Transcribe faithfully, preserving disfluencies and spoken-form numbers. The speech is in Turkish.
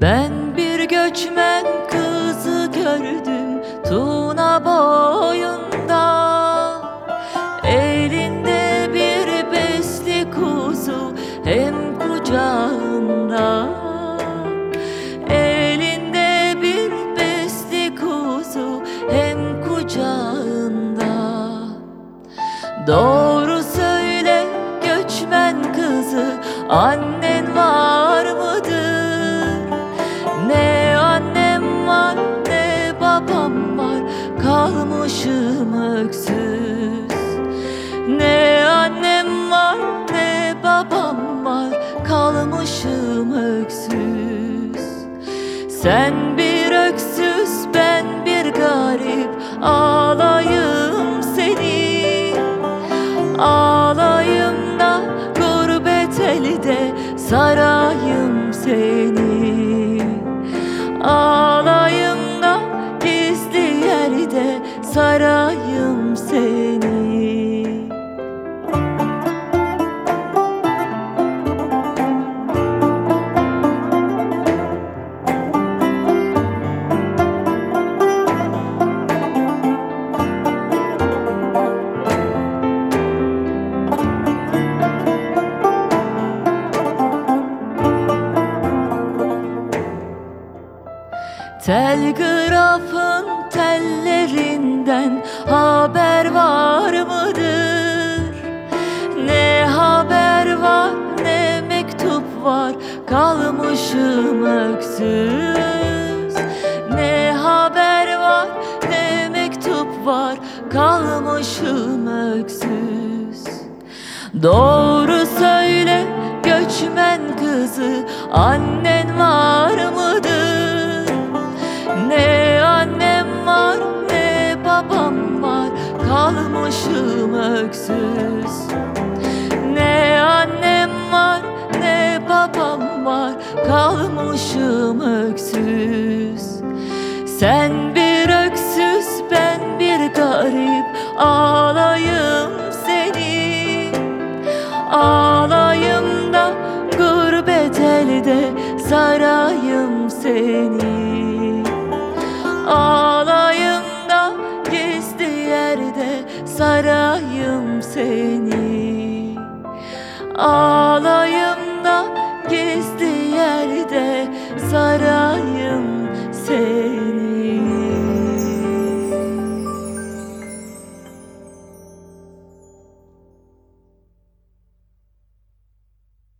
Ben bir göçmen kızı gördüm Tuna boyunda, elinde bir besli kuzu hem kucağında. Elinde bir besli kuzu hem kucağında. Doğru söyle göçmen kızı, annen var mıdır? Ne annem var ne babam var, kalmışım öksüz. Ne annem var ne babam var, kalmışım öksüz. Sen bir öksüz ben bir garip, ağlayım seni. Ağlayım da gurbet elde sarayım seni. Ağlayım da gizli yerde sarayım seni. Telgrafın tellerinden haber var mıdır? Ne haber var ne mektup var, kalmışım öksüz. Ne haber var ne mektup var, kalmışım öksüz. Doğru söyle göçmen kızı, annen var mıdır? Ne annem var ne babam var, kalmışım öksüz. Ne annem var ne babam var, kalmışım öksüz. Sen bir öksüz ben bir garip, ağlayım seni. Ağlayım da gurbet elde sarayım seni. Ağlayım da gizli yerde sarayım seni. Ağlayım